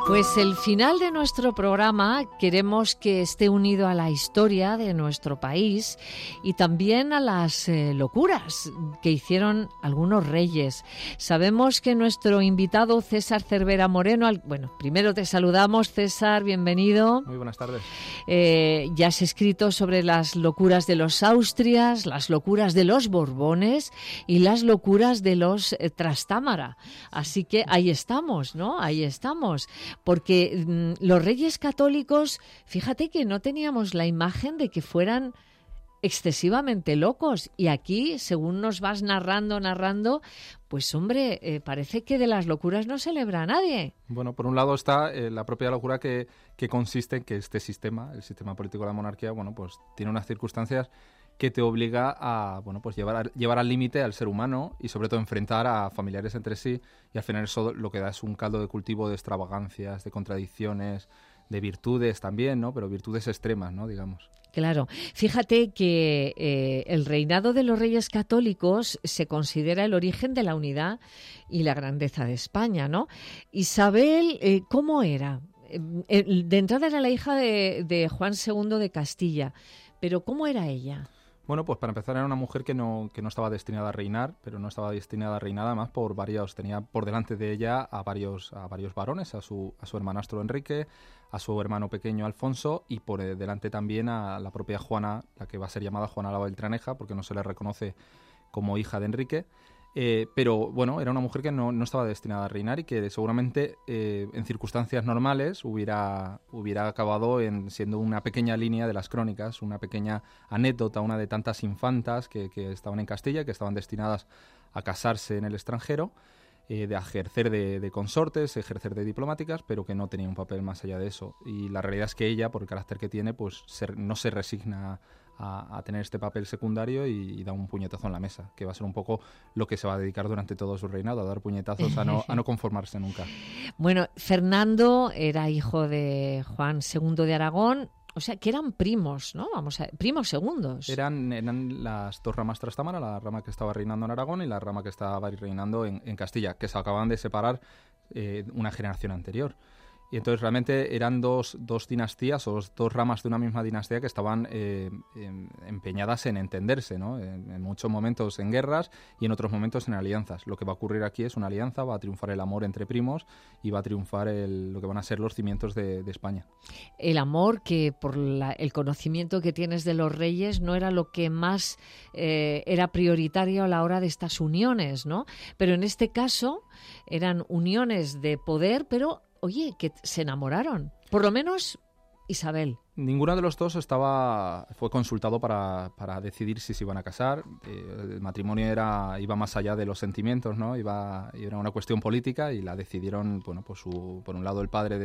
Pues el final de nuestro programa queremos que esté unido a la historia de nuestro país y también a las locuras que hicieron algunos reyes. Sabemos que nuestro invitado César Cervera Moreno, bueno, primero te saludamos, César, bienvenido. Muy buenas tardes. Ya has escrito sobre las locuras de los Austrias, las locuras de los Borbones y las locuras de los Trastámara. Así que ahí estamos, ¿no? Ahí estamos. Porque los reyes católicos, fíjate que no teníamos la imagen de que fueran excesivamente locos. Y aquí, según nos vas narrando, pues hombre, parece que de las locuras no se libra a nadie. Bueno, por un lado está la propia locura que consiste en que este sistema, el sistema político de la monarquía, bueno, pues tiene unas circunstancias que te obliga a, bueno, pues llevar al límite al ser humano y sobre todo enfrentar a familiares entre sí, y al final eso lo que da es un caldo de cultivo de extravagancias, de contradicciones, de virtudes también, ¿no? Pero virtudes extremas, ¿no? Digamos. Claro. Fíjate que el reinado de los reyes católicos se considera el origen de la unidad y la grandeza de España, ¿no? Isabel, ¿cómo era? De entrada era la hija de Juan II de Castilla, pero ¿cómo era ella? Bueno, pues para empezar era una mujer que no estaba destinada a reinar, pero no estaba destinada a reinar además tenía por delante de ella a varios varones, a su hermanastro Enrique, a su hermano pequeño Alfonso y por delante también a la propia Juana, la que va a ser llamada Juana la Beltraneja porque no se le reconoce como hija de Enrique. Pero bueno, era una mujer que no estaba destinada a reinar y que seguramente en circunstancias normales hubiera acabado siendo una pequeña línea de las crónicas, una pequeña anécdota, una de tantas infantas que estaban en Castilla, que estaban destinadas a casarse en el extranjero, de ejercer de consortes, ejercer de diplomáticas, pero que no tenía un papel más allá de eso. Y la realidad es que ella, por el carácter que tiene, pues no se resigna a tener este papel secundario y da un puñetazo en la mesa, que va a ser un poco lo que se va a dedicar durante todo su reinado, a dar puñetazos, a no conformarse nunca. Bueno, Fernando era hijo de Juan II de Aragón, o sea, que eran primos, ¿no? Primos segundos. Eran las dos ramas Trastámara, la rama que estaba reinando en Aragón y la rama que estaba reinando en Castilla, que se acababan de separar una generación anterior. Y entonces realmente eran dos dinastías o dos ramas de una misma dinastía que estaban empeñadas en entenderse, ¿no? En muchos momentos en guerras y en otros momentos en alianzas. Lo que va a ocurrir aquí es una alianza, va a triunfar el amor entre primos y va a triunfar lo que van a ser los cimientos de España. El amor que por el conocimiento que tienes de los reyes no era lo que más era prioritario a la hora de estas uniones, ¿no? Pero en este caso eran uniones de poder, pero oye, que se enamoraron. Por lo menos Isabel. Ninguno de los dos fue consultado para decidir si se iban a casar. El matrimonio iba más allá de los sentimientos, ¿no? Era una cuestión política y la decidieron, bueno, pues por un lado el padre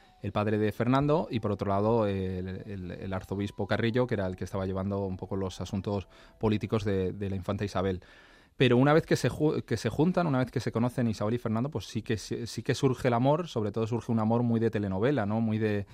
de Fernando y por otro lado el arzobispo Carrillo, que era el que estaba llevando un poco los asuntos políticos de la infanta Isabel. Pero una vez que se juntan, una vez que se conocen Isabel y Fernando, pues sí que surge el amor, sobre todo surge un amor muy de telenovela, ¿no? Muy de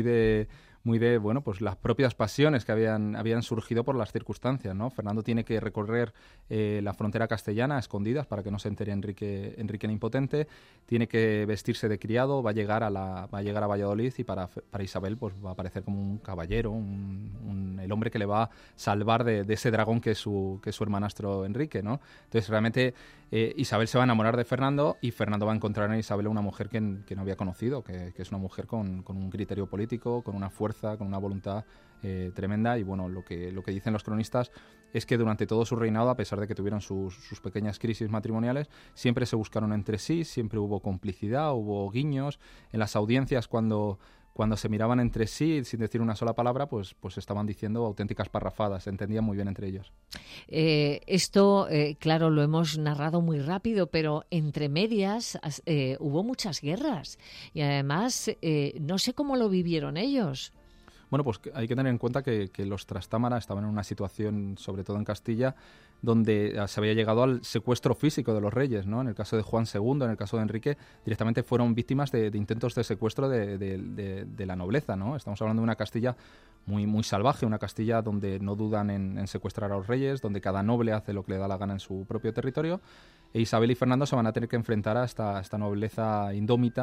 bueno, pues las propias pasiones que habían surgido por las circunstancias, ¿no? Fernando tiene que recorrer la frontera castellana a escondidas para que no se entere Enrique el Impotente, tiene que vestirse de criado, va a llegar a Valladolid y para Isabel pues va a aparecer como un caballero, el hombre que le va a salvar de ese dragón que es su hermanastro Enrique, ¿no? Entonces realmente Isabel se va a enamorar de Fernando y Fernando va a encontrar en Isabel una mujer que no había conocido, que es una mujer con un criterio político, con una fuerza, con una voluntad tremenda. Y bueno, lo que dicen los cronistas es que durante todo su reinado, a pesar de que tuvieron sus pequeñas crisis matrimoniales, siempre se buscaron entre sí, siempre hubo complicidad, hubo guiños. En las audiencias cuando se miraban entre sí sin decir una sola palabra, pues estaban diciendo auténticas parrafadas, se entendían muy bien entre ellos. Esto, claro, lo hemos narrado muy rápido, pero entre medias hubo muchas guerras y además no sé cómo lo vivieron ellos. Bueno, pues hay que tener en cuenta que los Trastámara estaban en una situación, sobre todo en Castilla, donde se había llegado al secuestro físico de los reyes, ¿no? En el caso de Juan II, en el caso de Enrique, directamente fueron víctimas de intentos de secuestro de la nobleza, ¿no? Estamos hablando de una Castilla muy, muy salvaje, una Castilla donde no dudan en secuestrar a los reyes, donde cada noble hace lo que le da la gana en su propio territorio. E Isabel y Fernando se van a tener que enfrentar a esta nobleza indómita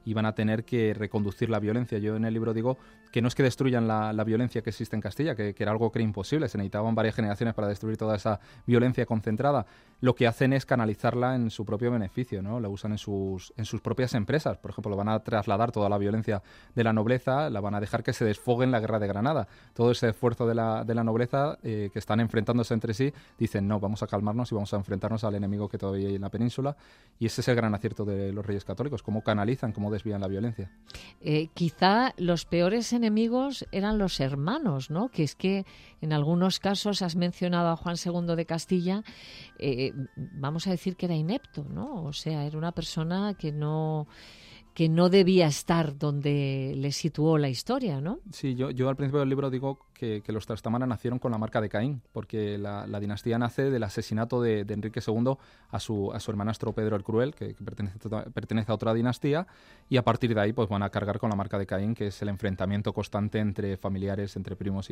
y van a tener que reconducir la violencia. Yo en el libro digo que no es que destruyan la violencia que existe en Castilla, que era algo que era imposible, se necesitaban varias generaciones para destruir toda esa violencia concentrada. Lo que hacen es canalizarla en su propio beneficio, ¿no? La usan en sus propias empresas. Por ejemplo, lo van a trasladar toda la violencia de la nobleza, la van a dejar que se desfogue en la guerra de Granada. Todo ese esfuerzo de la nobleza que están enfrentándose entre sí, dicen, no, vamos a calmarnos y vamos a enfrentarnos al enemigo que todavía hay en la península. Y ese es el gran acierto de los Reyes Católicos, cómo canalizan, cómo desvían la violencia. Quizá los peores enemigos eran los hermanos, ¿no? Que es que en algunos casos has mencionado a Juan II de Castilla, vamos a decir que era inepto, ¿no? O sea, era una persona que no debía estar donde le situó la historia, ¿no? Sí, yo al principio del libro digo que los Trastámara nacieron con la marca de Caín, porque la dinastía nace del asesinato de Enrique II a su hermanastro Pedro el Cruel, que pertenece a otra dinastía, y a partir de ahí pues van a cargar con la marca de Caín, que es el enfrentamiento constante entre familiares, entre primos,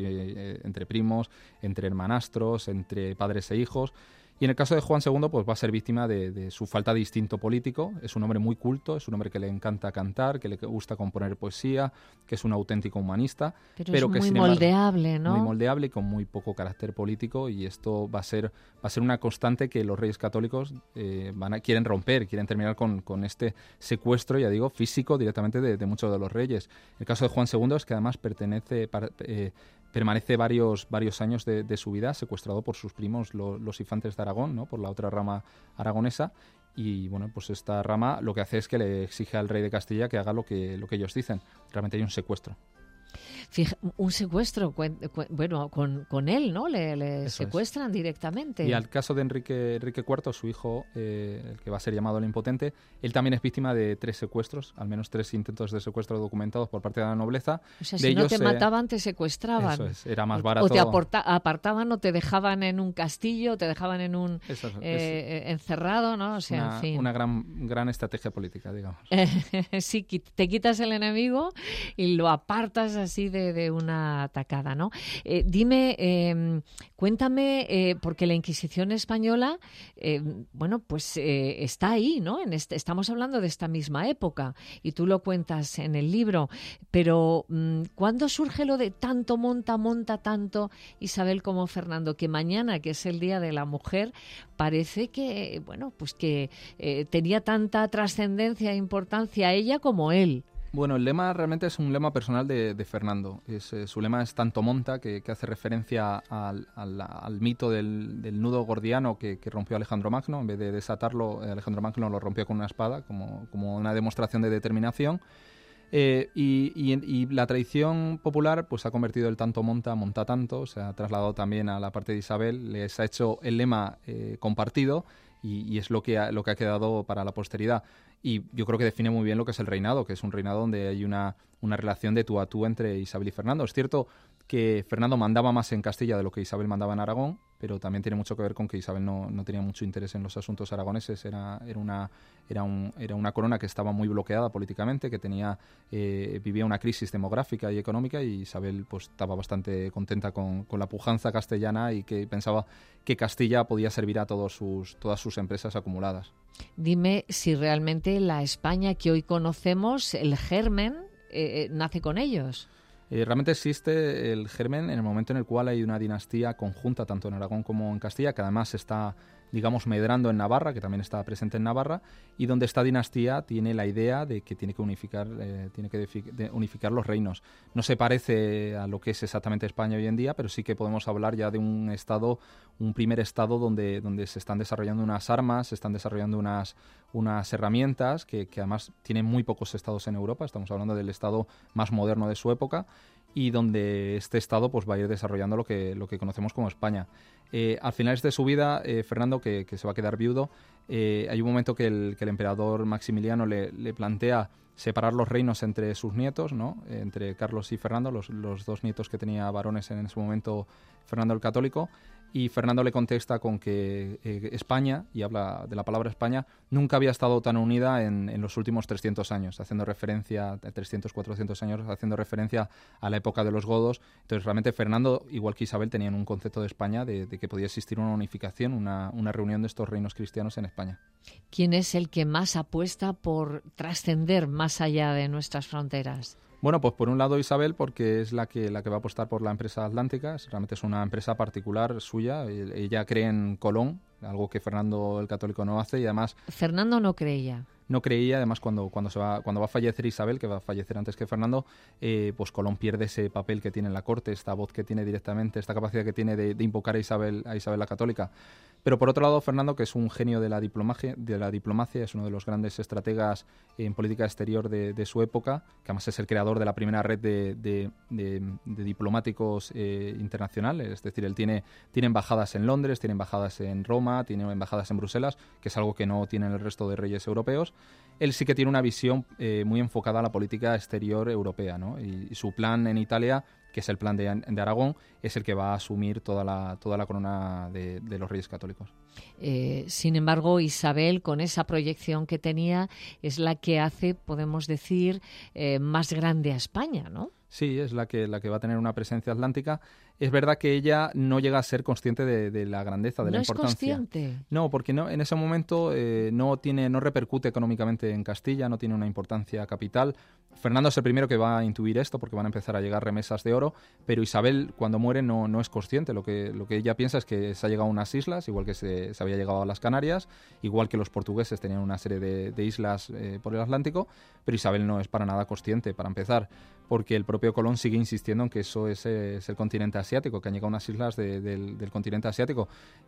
entre hermanastros, entre padres e hijos. Y en el caso de Juan II, pues va a ser víctima de su falta de instinto político. Es un hombre muy culto, es un hombre que le encanta cantar, que le gusta componer poesía, que es un auténtico humanista. Pero que, muy moldeable, ¿no? Muy moldeable y con muy poco carácter político, y esto va a ser una constante que los Reyes Católicos quieren romper, quieren terminar con este secuestro, ya digo, físico directamente de muchos de los reyes. El caso de Juan II es que además permanece varios años de su vida secuestrado por sus primos, los infantes de Aragón, ¿no? Por la otra rama aragonesa. Y bueno, pues esta rama lo que hace es que le exige al rey de Castilla que haga lo que ellos dicen. Realmente hay un secuestro. Un secuestro, bueno, con él, ¿no? Le secuestran directamente. Y al caso de Enrique IV, su hijo, el que va a ser llamado el Impotente, él también es víctima de 3 secuestros, al menos 3 intentos de secuestro documentados por parte de la nobleza. O sea, si no te mataban, te secuestraban. Eso es, era más barato. O te apartaban, o te dejaban en un castillo, o te dejaban en un encerrado, ¿no? O sea, en fin. Una gran estrategia política, digamos. Sí, te quitas el enemigo y lo apartas así de una atacada, ¿no? Dime, cuéntame, porque la Inquisición española, bueno, pues está ahí, ¿no? Estamos hablando de esta misma época y tú lo cuentas en el libro, pero ¿cuándo surge lo de tanto monta tanto Isabel como Fernando? Que mañana, que es el Día de la Mujer, parece que, bueno, pues que tenía tanta trascendencia e importancia ella como él. Bueno, el lema realmente es un lema personal de Fernando. Su lema es tanto monta, que hace referencia al mito del nudo gordiano que rompió Alejandro Magno. En vez de desatarlo, Alejandro Magno lo rompió con una espada, como una demostración de determinación. Y la tradición popular pues ha convertido el tanto monta tanto, se ha trasladado también a la parte de Isabel, les ha hecho el lema compartido, y es lo que ha quedado para la posteridad. Y yo creo que define muy bien lo que es el reinado, que es un reinado donde hay una relación de tú a tú entre Isabel y Fernando. Es cierto que Fernando mandaba más en Castilla de lo que Isabel mandaba en Aragón, pero también tiene mucho que ver con que Isabel no tenía mucho interés en los asuntos aragoneses. Era una corona que estaba muy bloqueada políticamente, que vivía una crisis demográfica y económica, y Isabel pues estaba bastante contenta con la pujanza castellana, y que pensaba que Castilla podía servir a todas sus empresas acumuladas. Dime si realmente la España que hoy conocemos, el germen, nace con ellos. Realmente existe el germen en el momento en el cual hay una dinastía conjunta tanto en Aragón como en Castilla, que además está, digamos, medrando en Navarra, que también está presente en Navarra, y donde esta dinastía tiene la idea de que tiene que unificar los reinos. No se parece a lo que es exactamente España hoy en día, pero sí que podemos hablar ya de un primer estado donde se están desarrollando unas armas, se están desarrollando unas herramientas que además tienen muy pocos estados en Europa. Estamos hablando del estado más moderno de su época, y donde este estado pues va a ir desarrollando lo que conocemos como España. Al final de su vida, Fernando, que se va a quedar viudo, hay un momento que el emperador Maximiliano le plantea separar los reinos entre sus nietos, ¿no? Entre Carlos y Fernando, los 2 nietos que tenía varones en ese momento, Fernando el Católico. Y Fernando le contesta con que España, y habla de la palabra España, nunca había estado tan unida en los últimos 300 años, haciendo referencia, 300, 400 años, haciendo referencia a la época de los godos. Entonces, realmente Fernando, igual que Isabel, tenían un concepto de España de que que podía existir una unificación, una reunión de estos reinos cristianos en España. ¿Quién es el que más apuesta por trascender más allá de nuestras fronteras? Bueno, pues por un lado Isabel, porque es la que va a apostar por la empresa atlántica. Realmente es una empresa particular suya. Ella cree en Colón, algo que Fernando el Católico no hace, y además... Fernando no creía. No creía, además cuando va a fallecer Isabel, que va a fallecer antes que Fernando, pues Colón pierde ese papel que tiene en la corte, esta voz que tiene directamente, esta capacidad que tiene de invocar a Isabel la Católica. Pero por otro lado, Fernando, que es un genio de la diplomacia, es uno de los grandes estrategas en política exterior de su época, que además es el creador de la primera red de diplomáticos internacionales. Es decir, él tiene embajadas en Londres, tiene embajadas en Roma, tiene embajadas en Bruselas, que es algo que no tienen el resto de reyes europeos. Él sí que tiene una visión muy enfocada a la política exterior europea, ¿no? Y su plan en Italia, que es el plan de Aragón, es el que va a asumir toda la corona de los Reyes Católicos. Sin embargo, Isabel, con esa proyección que tenía, es la que hace, podemos decir, más grande a España, ¿no? Sí, es la que va a tener una presencia atlántica. Es verdad que ella no llega a ser consciente de la grandeza, de la importancia. ¿No es consciente? No, porque en ese momento no repercute económicamente en Castilla, no tiene una importancia capital. Fernando es el primero que va a intuir esto, porque van a empezar a llegar remesas de oro, pero Isabel, cuando muere, no es consciente. Lo que ella piensa es que se ha llegado a unas islas, igual que se había llegado a las Canarias, igual que los portugueses tenían una serie de islas por el Atlántico, pero Isabel no es para nada consciente, para empezar, porque el propio Colón sigue insistiendo en que eso es el continente asiático, que han llegado a unas islas del continente asiático.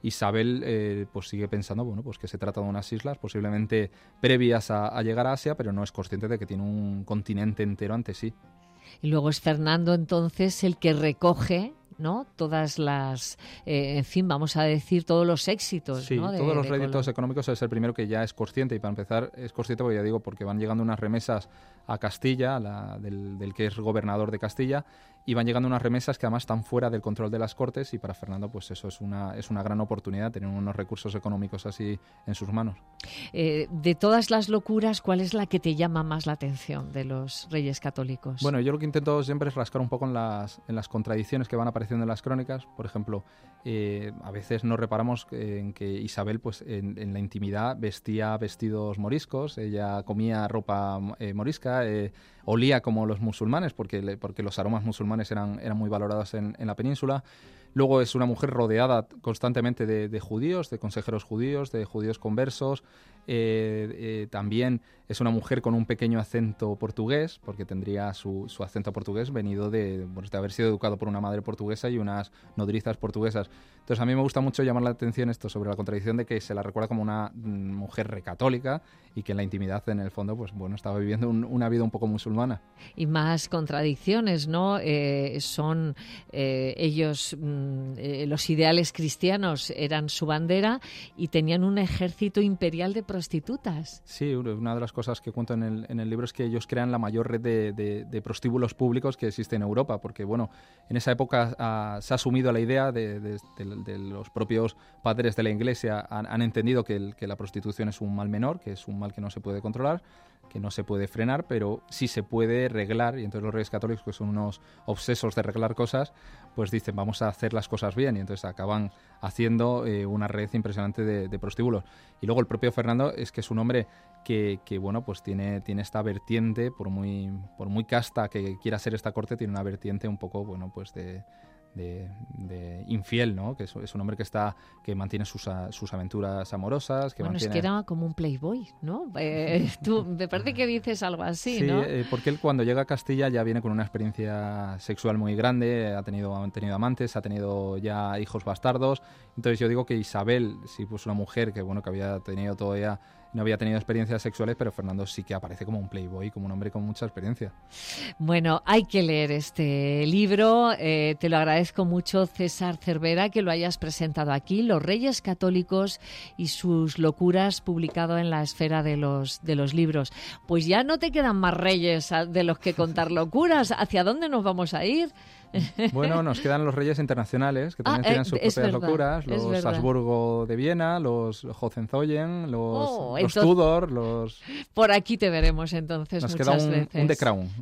Isabel pues sigue pensando, bueno, pues que se trata de unas islas posiblemente previas a llegar a Asia, pero no es consciente de que tiene un continente entero ante sí. Y luego es Fernando entonces el que recoge, ¿no?, todas las, en fin, vamos a decir, todos los éxitos. Sí, ¿no?, todos los réditos económicos. Es el primero que ya es consciente, y para empezar es consciente porque ya digo, porque van llegando unas remesas a Castilla, del que es gobernador de Castilla, y van llegando unas remesas que además están fuera del control de las Cortes, y para Fernando pues eso es una gran oportunidad, tener unos recursos económicos así en sus manos. De todas las locuras, ¿cuál es la que te llama más la atención de los Reyes Católicos? Bueno, yo lo que intento siempre es rascar un poco en las contradicciones que van apareciendo en las crónicas. Por ejemplo, a veces nos reparamos en que Isabel pues en la intimidad vestía vestidos moriscos, ella comía ropa morisca, olía como los musulmanes, porque los aromas musulmanes eran muy valorados en la península. Luego es una mujer rodeada constantemente de judíos, de consejeros judíos, de judíos conversos. También es una mujer con un pequeño acento portugués, porque tendría su acento portugués venido de haber sido educado por una madre portuguesa y unas nodrizas portuguesas. Entonces a mí me gusta mucho llamar la atención esto sobre la contradicción de que se la recuerda como una mujer recatólica y que en la intimidad, en el fondo, pues bueno, estaba viviendo una vida un poco musulmana. Y más contradicciones, ¿no? Son ellos, los ideales cristianos eran su bandera y tenían un ejército imperial de prostitutas. Sí, una de las cosas que cuento en el libro es que ellos crean la mayor red de prostíbulos públicos que existe en Europa, porque bueno, en esa época se ha asumido la idea de los propios padres de la Iglesia, han entendido que la prostitución es un mal menor, que es un mal que no se puede controlar, que no se puede frenar, pero sí se puede reglar, y entonces los Reyes Católicos, que son unos obsesos de reglar cosas, pues dicen vamos a hacer las cosas bien, y entonces acaban haciendo una red impresionante de prostíbulos. Y luego el propio Fernando es que es un hombre que bueno, pues tiene esta vertiente, por muy casta que quiera ser esta corte, tiene una vertiente un poco, bueno, pues de infiel, ¿no? Que es un hombre que mantiene sus aventuras amorosas. Es que era como un playboy, ¿no? Tú me parece que dices algo así, sí, ¿no? Porque él cuando llega a Castilla ya viene con una experiencia sexual muy grande, ha tenido amantes, ha tenido ya hijos bastardos. Entonces yo digo que Isabel, sí, pues una mujer que había tenido todavía, no había tenido experiencias sexuales, pero Fernando sí que aparece como un playboy, como un hombre con mucha experiencia. Bueno, hay que leer este libro. Te lo agradezco mucho, César Cervera, que lo hayas presentado aquí, Los Reyes Católicos y sus locuras, publicado en La Esfera de los libros. Pues ya no te quedan más reyes de los que contar locuras. ¿Hacia dónde nos vamos a ir? Bueno, nos quedan los reyes internacionales, que también tienen sus propias locuras, los Habsburgo de Viena, los Hohenzollern, los Tudor, los... Por aquí te veremos entonces nos muchas queda veces. un The Crown.